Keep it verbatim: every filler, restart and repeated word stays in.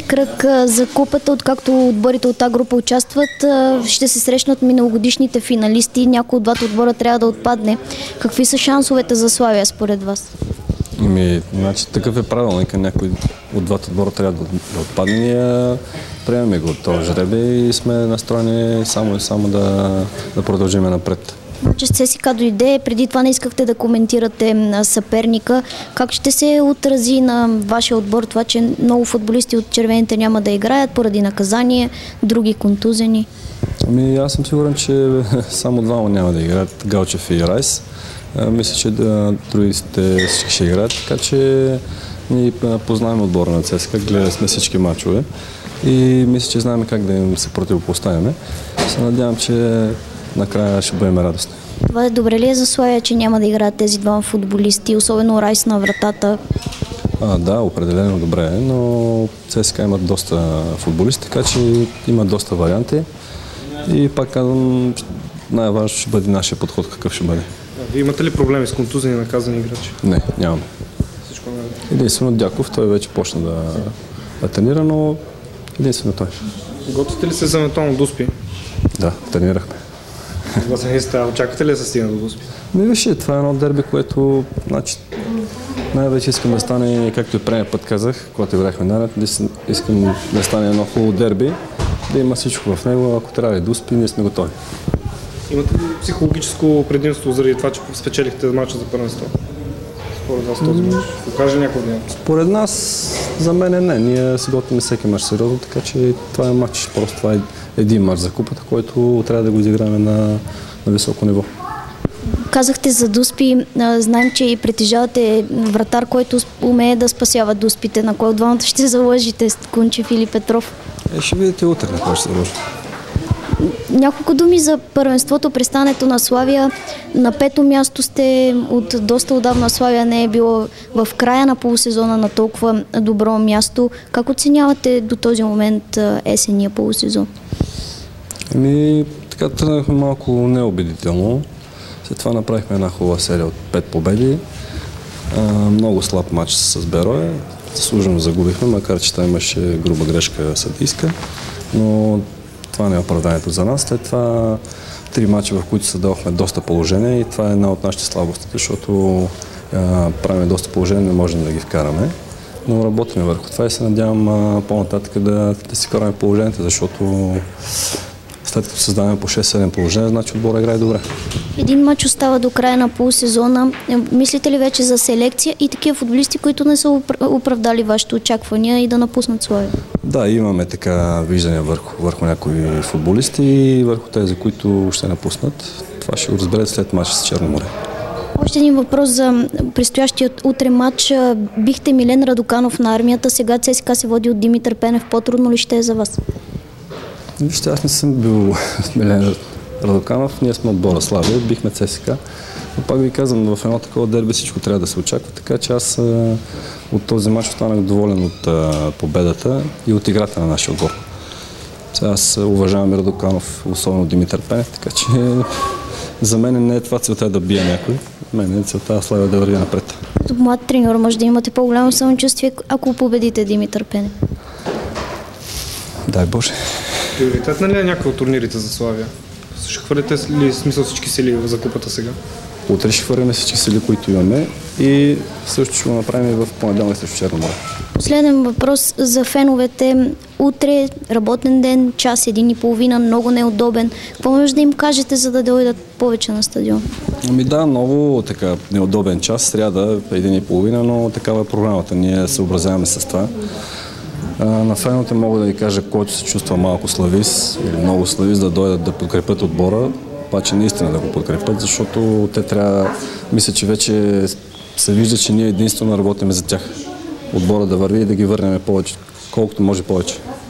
кръг за купата, откакто отборите от тази група участват, ще се срещнат миналогодишните финалисти. Някой от двата отбора трябва да отпадне. Какви са шансовете за Славия според вас? Ами, значи, такъв е правилник. Някой от двата отбора трябва да, да отпадне. Ние приемаме го от този жребий и сме настроени само и само да, да продължим напред. Че с ЦСКА дойде, преди това не искахте да коментирате съперника. Как ще се отрази на вашия отбор това, че много футболисти от червените няма да играят поради наказание, други контузени? Ами аз съм сигурен, че само двама няма да играят, Галчев и Райс. А, мисля, че да, другите всички ще играят, така че ние познаваме отбора на ЦСКА, гледали сме всички мачове и мисля, че знаем как да им се противопоставяме. Се надявам, че накрая ще бъдем радостни. Това е добре ли е за Славия, че няма да играят тези двама футболисти, особено Райс на вратата? А, да, определено добре, но ЦСКА имат доста футболисти, така че имат доста варианти и пак казвам, най-важно ще бъде нашия подход, какъв ще бъде. А, вие имате ли проблеми с контузени и наказани играчи? Не, нямаме. Всичко не е. Единствено Дяков, той вече почна да, да тренира, но единствено той. Готвите ли се за евентуално Дуспи? Да, тренирахме. Очаквате ли да се стигне до Дуспи? Ми вижте, това е едно дерби, което значи, най-вече искам да стане, както и предния път казах, когато играхме наред, искам да стане едно хубаво дерби, да има всичко в него, ако трябва и Дуспи, ние сме готови. Имате ли психологическо предимство заради това, че спечелихте мача за първенство? Според вас този мач? Покаже някой ден? Според нас, за мен не. Ние се готвим всеки мач сериозно, така че това е мач. Просто това е един мач за купата, който трябва да го изиграем на, на високо ниво. Казахте за Дуспи. Знаем, че и притежавате вратар, който умее да спасява Дуспите. На кой от двамата ще залъжите? Кунчев или Петров? Е, ще видите утре на кой ще се лъжи. Няколко думи за първенството, престането на Славия. На пето място сте, от доста отдавна Славия не е било в края на полусезона на толкова добро място. Как оценявате до този момент есения полусезон? Ами, така тръгнахме малко неубедително. След това направихме една хубава серия от пет победи. А, много слаб матч с Берое. Заслужено загубихме, макар че там имаше груба грешка съдийска. Но това не е оправданието за нас. След това три мача, в които създавахме доста положение и това е една от нашите слабости, защото а, правим доста положение, не можем да ги вкараме. Но работим върху това и се надявам а, по-нататък да, да си караме положението, защото след като създаваме по шест-седем положения, значи отбора играе добре. Един мач остава до края на полусезона. Мислите ли вече за селекция и такива футболисти, които не са оправдали вашите очаквания и да напуснат Славия? Да, имаме така виждания върху, върху някои футболисти и върху тези, които ще напуснат. Това ще го разберете след матча с Черно море. Още един въпрос за предстоящия утре матч. Бихте Милен Радоканов на армията. Сега ЦСКА се води от Димитър Пенев. По-трудно ли ще е за вас? Вижте, аз не съм бил Милен Радоканов. Ние сме отбора Славия, бихме ЦСКА. Но пак ви казвам, в едно такова дерби всичко трябва да се очаква, така че аз от този мач останах доволен от победата и от играта на нашия отбор. Сега аз уважавам Радоканов, особено Димитър Пенев, така че за мен не е това целта да бия някой. Мен е целта Славия да върви напред. Като млад треньор може да имате по-голямо самочувствие, ако победите Димитър Пенев. Дай Боже. Приоритетна ли е някаква от турнирите за Славия? Ще хвърлите ли смисъл всички сили за купата сега? Утре ще хвърляме всички сили, които имаме и също ще го направим и в понеделник срещу Черно море. Последен въпрос за феновете. Утре, работен ден, час, един и половина, много неудобен. Какво може да им кажете, за да дойдат повече на стадион? Ами да, много така неудобен час, сряда, един и половина, но такава е програмата. Ние се съобразяваме с това. А, на феновете мога да ви кажа, който се чувства малко славист или много славист, да дойдат да подкрепят отбора, обаче наистина да го подкрепят, защото те трябва, мисля, че вече се вижда, че ние единствено работим за тях. Отбора да върви и да ги върнем повече, колкото може повече.